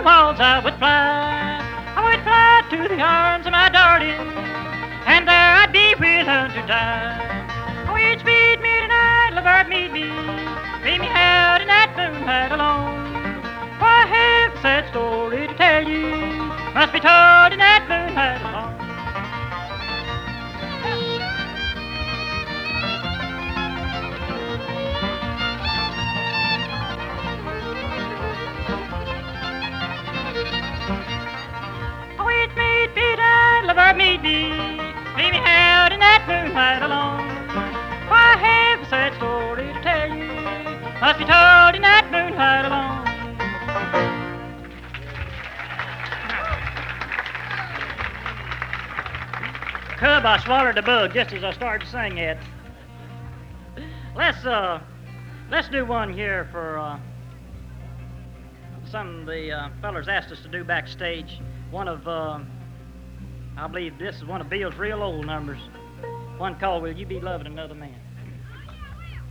walls I would fly to the arms of my darling, and there I'd be with her to die. Oh, you'd feed me tonight, lovebird, meet me out in that moonlight alone. For I have a sad story to tell you, must be told in that moonlight alone. Oh, it's meet me tonight, lovebird, meet me out in that moonlight alone. For I have a sad story to tell you, must be told in that moonlight alone. Cub, I swallowed a bug just as I started to sing it. Let's do one here for some of the fellers asked us to do backstage. One of, I believe this is one of Bill's real old numbers. One called "Will You Be Loving Another Man?"